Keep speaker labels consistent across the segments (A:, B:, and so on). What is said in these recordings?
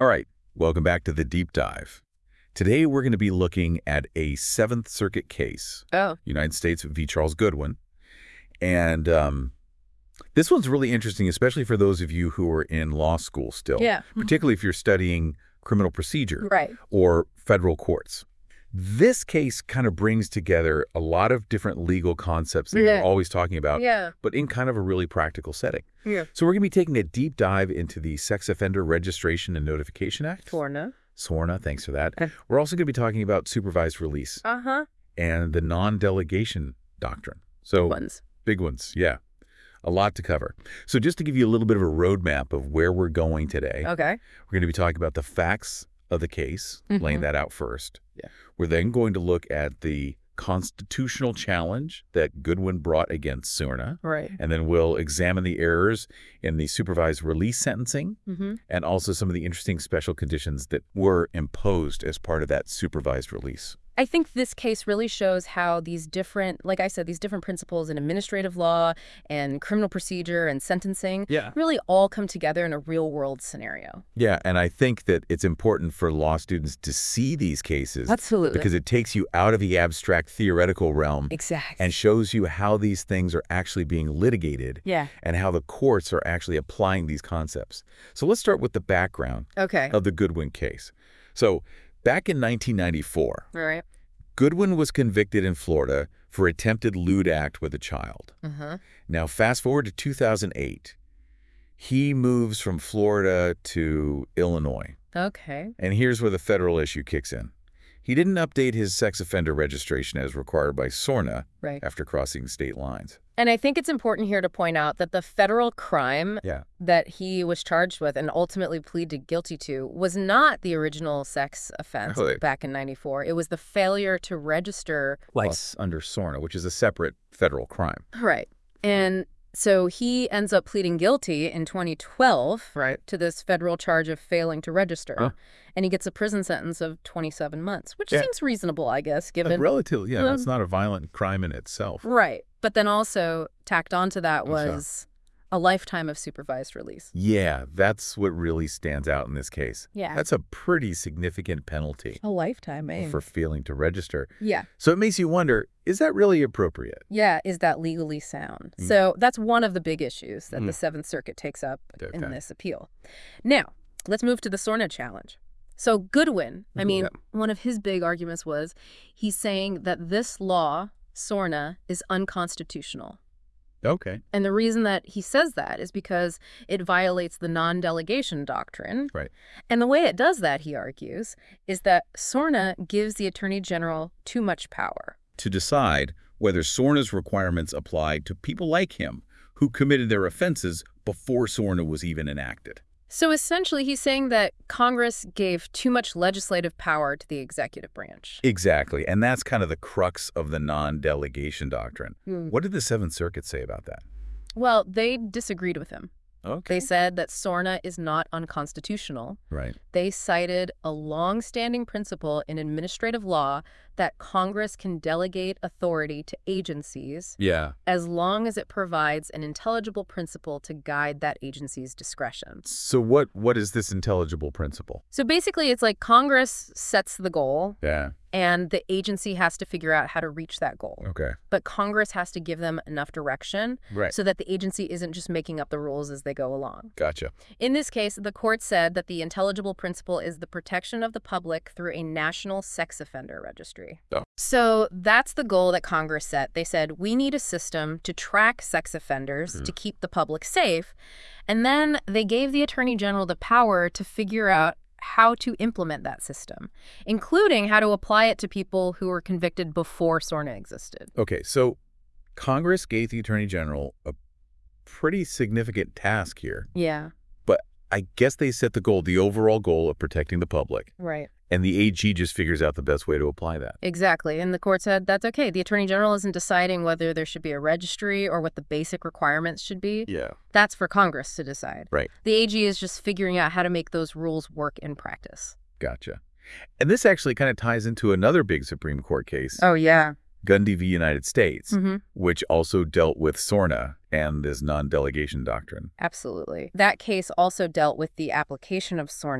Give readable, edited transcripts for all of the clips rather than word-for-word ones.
A: All right, welcome back to the Deep Dive. Today we're going to be looking at a Seventh Circuit case,
B: Oh.
A: United States v. Charles Goodwin. And this one's really interesting, especially for those of you who are in law school still,
B: Yeah.
A: particularly if you're studying criminal procedure
B: Right.
A: or federal courts. This case kind of brings together a lot of different legal concepts that
B: Yeah.
A: we're always talking about,
B: Yeah.
A: but in kind of a really practical setting.
B: Yeah.
A: So we're going to be taking a deep dive into the Sex Offender Registration and Notification Act. SORNA, thanks for that.
B: Okay.
A: We're also going to be talking about supervised release
B: Uh-huh.
A: and the non-delegation doctrine. So big ones, yeah. A lot to cover. So just to give you a little bit of a roadmap of where we're going today,
B: Okay.
A: we're going to be talking about the facts of the case, laying that out first.
B: Yeah.
A: We're then going to look at the constitutional challenge that Goodwin brought against SORNA.
B: Right.
A: And then we'll examine the errors in the supervised release sentencing and also some of the interesting special conditions that were imposed as part of that supervised release.
B: I think this case really shows how these different, like I said, these different principles in administrative law and criminal procedure and sentencing really all come together in a real-world scenario.
A: Yeah, and I think that it's important for law students to see these cases.
B: Absolutely.
A: Because it takes you out of the abstract theoretical realm.
B: Exactly.
A: And shows you how these things are actually being litigated.
B: Yeah.
A: And how the courts are actually applying these concepts. So let's start with the background of the Goodwin case. So back in 1994, Goodwin was convicted in Florida for attempted lewd act with a child. Now, fast forward to 2008. He moves from Florida to Illinois. And here's where the federal issue kicks in. He didn't update his sex offender registration as required by SORNA after crossing state lines.
B: And I think it's important here to point out that the federal crime that he was charged with and ultimately pleaded guilty to was not the original sex offense back in '94. It was the failure to register
A: Plus under SORNA, which is a separate federal crime.
B: Right. And so he ends up pleading guilty in 2012 to this federal charge of failing to register. And he gets a prison sentence of 27 months, which seems reasonable, I guess, given...
A: Relatively, it's not a violent crime in itself.
B: Right. But then also tacked onto that was a lifetime of supervised release.
A: Yeah, that's what really stands out in this case.
B: Yeah.
A: That's a pretty significant penalty.
B: A lifetime, eh?
A: For failing to register.
B: Yeah.
A: So it makes you wonder, is that really appropriate?
B: Yeah, is that legally sound? So that's one of the big issues that the Seventh Circuit takes up in this appeal. Now, let's move to the SORNA challenge. So Goodwin, I mean, one of his big arguments was he's saying that this law, SORNA, is unconstitutional.
A: Okay.
B: And the reason that he says that is because it violates the non-delegation doctrine.
A: Right.
B: And the way it does that, he argues, is that SORNA gives the Attorney General too much power.
A: To decide whether SORNA's requirements apply to people like him who committed their offenses before SORNA was even enacted.
B: So essentially, he's saying that Congress gave too much legislative power to the executive branch.
A: Exactly. And that's kind of the crux of the non-delegation doctrine. What did the Seventh Circuit say about that?
B: Well, they disagreed with him.
A: Okay.
B: They said that SORNA is not unconstitutional.
A: Right.
B: They cited a long-standing principle in administrative law that Congress can delegate authority to agencies as long as it provides an intelligible principle to guide that agency's discretion.
A: So what is this intelligible principle?
B: So basically, it's like Congress sets the goal.
A: Yeah.
B: And the agency has to figure out how to reach that goal.
A: Okay.
B: But Congress has to give them enough direction so that the agency isn't just making up the rules as they go along.
A: Gotcha.
B: In this case, the court said that the intelligible principle is the protection of the public through a national sex offender registry. So that's the goal that Congress set. They said, we need a system to track sex offenders to keep the public safe. And then they gave the Attorney General the power to figure out how to implement that system, including how to apply it to people who were convicted before SORNA existed.
A: Okay, so Congress gave the Attorney General a pretty significant task here.
B: Yeah.
A: But I guess they set the goal, the overall goal of protecting the public.
B: Right.
A: And the AG just figures out the best way to apply that.
B: Exactly. And the court said that's okay. The Attorney General isn't deciding whether there should be a registry or what the basic requirements should be.
A: Yeah.
B: That's for Congress to decide.
A: Right.
B: The AG is just figuring out how to make those rules work in practice.
A: Gotcha. And this actually kind of ties into another big Supreme Court case.
B: Oh, yeah.
A: Gundy v. United States, which also dealt with SORNA and this non-delegation doctrine.
B: Absolutely. That case also dealt with the application of SORNA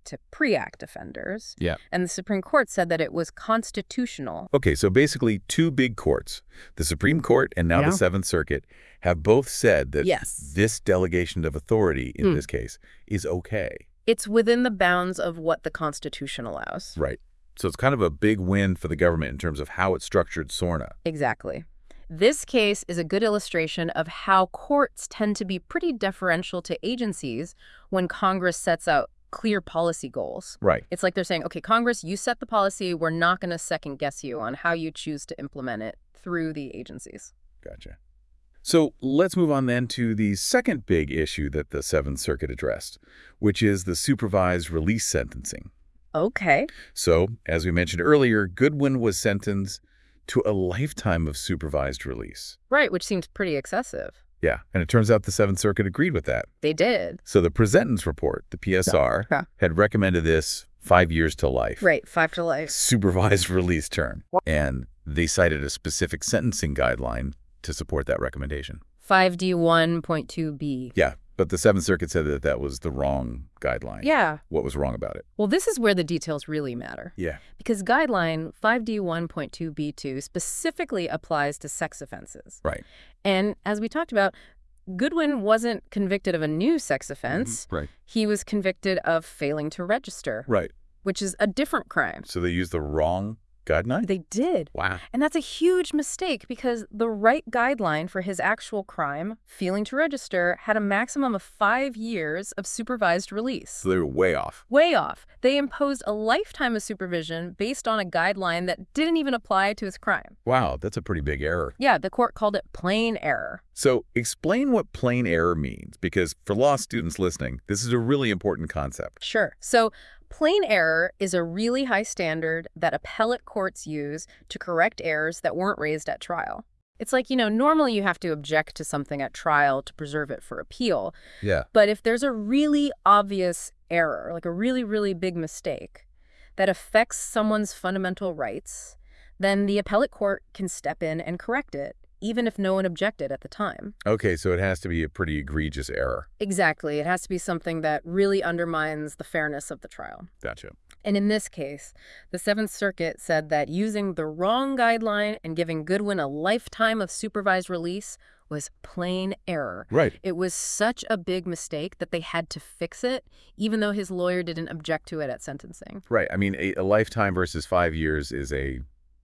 B: to pre-act offenders.
A: Yeah.
B: And the Supreme Court said that it was constitutional.
A: Okay, so basically two big courts, the Supreme Court and now the Seventh Circuit, have both said that this delegation of authority in this case is okay.
B: It's within the bounds of what the Constitution allows.
A: Right. So it's kind of a big win for the government in terms of how it structured SORNA.
B: Exactly. This case is a good illustration of how courts tend to be pretty deferential to agencies when Congress sets out clear policy goals.
A: Right.
B: It's like they're saying, okay, Congress, you set the policy. We're not going to second guess you on how you choose to implement it through the agencies.
A: Gotcha. So let's move on then to the second big issue that the Seventh Circuit addressed, which is the supervised release sentencing.
B: Okay.
A: So, as we mentioned earlier, Goodwin was sentenced to a lifetime of supervised release.
B: Right, which seems pretty excessive.
A: Yeah, and it turns out the Seventh Circuit agreed with that.
B: They did.
A: So the presentence report, the PSR, had recommended this 5 years to life.
B: Right, 5 to life.
A: Supervised release term. And they cited a specific sentencing guideline to support that recommendation.
B: 5D1.2b.
A: Yeah, but the Seventh Circuit said that that was the wrong guideline.
B: Yeah.
A: What was wrong about it?
B: Well, this is where the details really matter.
A: Yeah.
B: Because guideline 5D1.2b2 specifically applies to sex offenses.
A: Right.
B: And as we talked about, Goodwin wasn't convicted of a new sex offense.
A: Right.
B: He was convicted of failing to register.
A: Right.
B: Which is a different crime.
A: So they used the wrong guideline?
B: They did.
A: Wow.
B: And that's a huge mistake because the right guideline for his actual crime, failing to register, had a maximum of 5 years of supervised release.
A: So they were way off.
B: Way off. They imposed a lifetime of supervision based on a guideline that didn't even apply to his crime.
A: Wow, that's a pretty big error.
B: Yeah, the court called it plain error.
A: So explain what plain error means, because for law students listening, this is a really important concept.
B: Sure. So plain error is a really high standard that appellate courts use to correct errors that weren't raised at trial. It's like, normally you have to object to something at trial to preserve it for appeal.
A: Yeah.
B: But if there's a really obvious error, like a really, really big mistake that affects someone's fundamental rights, then the appellate court can step in and correct it, even if no one objected at the time.
A: Okay, so it has to be a pretty egregious error.
B: Exactly. It has to be something that really undermines the fairness of the trial.
A: Gotcha.
B: And in this case, the Seventh Circuit said that using the wrong guideline and giving Goodwin a lifetime of supervised release was plain error.
A: Right.
B: It was such a big mistake that they had to fix it, even though his lawyer didn't object to it at sentencing.
A: Right. I mean, a lifetime versus 5 years is a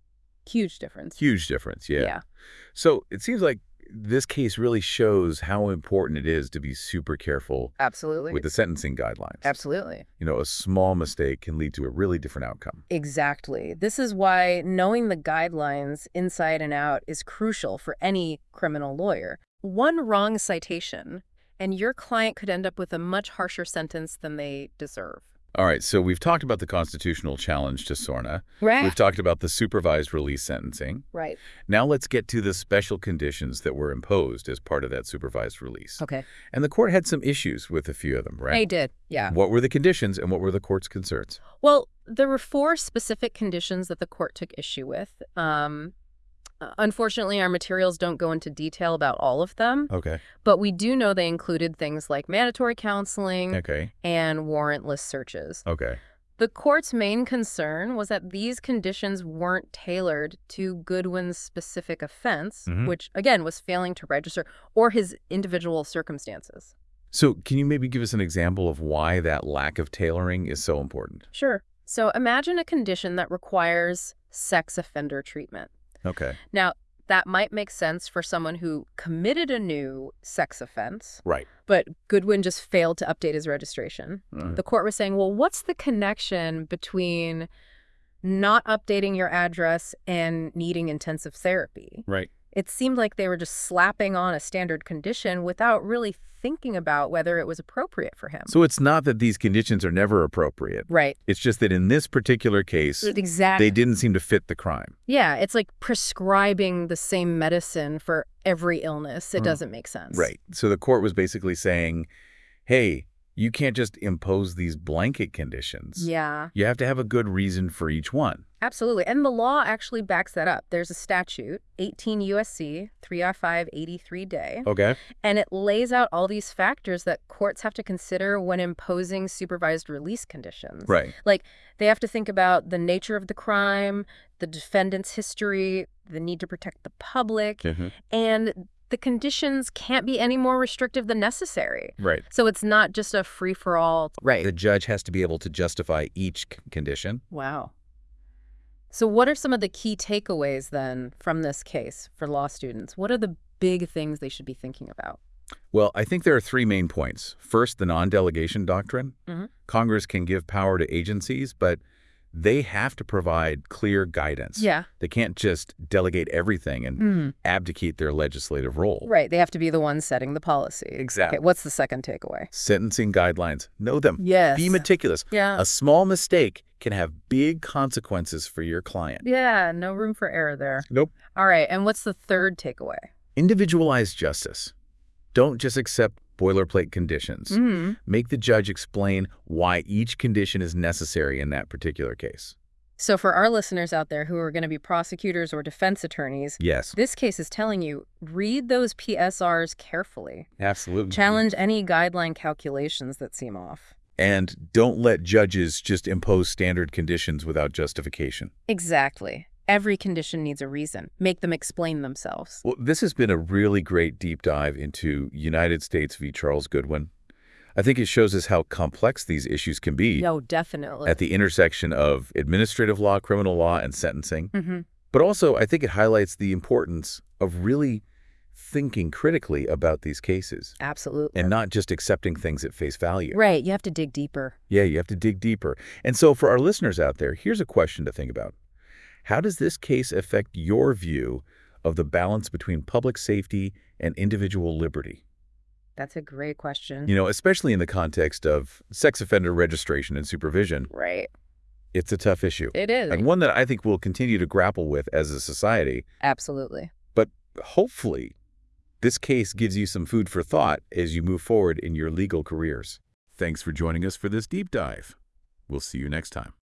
B: huge difference.
A: Huge difference, yeah. So it seems like this case really shows how important it is to be super careful with the sentencing guidelines.
B: Absolutely.
A: A small mistake can lead to a really different outcome.
B: Exactly. This is why knowing the guidelines inside and out is crucial for any criminal lawyer. One wrong citation, and your client could end up with a much harsher sentence than they deserve.
A: All right, so we've talked about the constitutional challenge to SORNA.
B: Right.
A: We've talked about the supervised release sentencing.
B: Right.
A: Now let's get to the special conditions that were imposed as part of that supervised release.
B: Okay.
A: And the court had some issues with a few of them, right?
B: They did, yeah.
A: What were the conditions and what were the court's concerns?
B: Well, there were 4 specific conditions that the court took issue with. Unfortunately, our materials don't go into detail about all of them.
A: Okay.
B: But we do know they included things like mandatory counseling and warrantless searches.
A: Okay.
B: The court's main concern was that these conditions weren't tailored to Goodwin's specific offense, which, again, was failing to register, or his individual circumstances.
A: So can you maybe give us an example of why that lack of tailoring is so important?
B: Sure. So imagine a condition that requires sex offender treatment.
A: Okay.
B: Now, that might make sense for someone who committed a new sex offense.
A: Right.
B: But Goodwin just failed to update his registration. The court was saying, well, what's the connection between not updating your address and needing intensive therapy?
A: Right.
B: It seemed like they were just slapping on a standard condition without really thinking about whether it was appropriate for him.
A: So it's not that these conditions are never appropriate.
B: Right.
A: It's just that in this particular case,
B: they
A: didn't seem to fit the crime.
B: Yeah, it's like prescribing the same medicine for every illness. It doesn't make sense.
A: Right. So the court was basically saying, hey, you can't just impose these blanket conditions.
B: Yeah.
A: You have to have a good reason for each one.
B: Absolutely. And the law actually backs that up. There's a statute, 18 U.S.C. 30583D.
A: Okay.
B: And it lays out all these factors that courts have to consider when imposing supervised release conditions.
A: Right.
B: Like, they have to think about the nature of the crime, the defendant's history, the need to protect the public, and the conditions can't be any more restrictive than necessary.
A: Right.
B: So it's not just a free-for-all.
A: Right. The judge has to be able to justify each condition.
B: Wow. So what are some of the key takeaways, then, from this case for law students? What are the big things they should be thinking about?
A: Well, I think there are three main points. First, the non-delegation doctrine. Congress can give power to agencies, but they have to provide clear guidance.
B: Yeah.
A: They can't just delegate everything and abdicate their legislative role.
B: Right. They have to be the ones setting the policy.
A: Exactly.
B: Okay, what's the second takeaway?
A: Sentencing guidelines. Know them.
B: Yes.
A: Be meticulous.
B: Yeah.
A: A small mistake can have big consequences for your client.
B: Yeah, no room for error there.
A: Nope.
B: All right, and what's the third takeaway?
A: Individualized justice. Don't just accept boilerplate conditions. Make the judge explain why each condition is necessary in that particular case.
B: So for our listeners out there who are going to be prosecutors or defense attorneys,
A: yes,
B: this case is telling you, read those PSRs carefully.
A: Absolutely.
B: Challenge any guideline calculations that seem off.
A: And don't let judges just impose standard conditions without justification.
B: Exactly. Every condition needs a reason. Make them explain themselves.
A: Well, this has been a really great deep dive into United States v. Charles Goodwin. I think it shows us how complex these issues can be.
B: No, definitely.
A: At the intersection of administrative law, criminal law, and sentencing. But also, I think it highlights the importance of really thinking critically about these cases.
B: Absolutely.
A: And not just accepting things at face value.
B: Right. You have to dig deeper.
A: Yeah, you have to dig deeper. And so for our listeners out there, here's a question to think about. How does this case affect your view of the balance between public safety and individual liberty?
B: That's a great question.
A: You know, especially in the context of sex offender registration and supervision.
B: Right.
A: It's a tough issue.
B: It is.
A: And one that I think we'll continue to grapple with as a society.
B: Absolutely.
A: But hopefully, this case gives you some food for thought as you move forward in your legal careers. Thanks for joining us for this deep dive. We'll see you next time.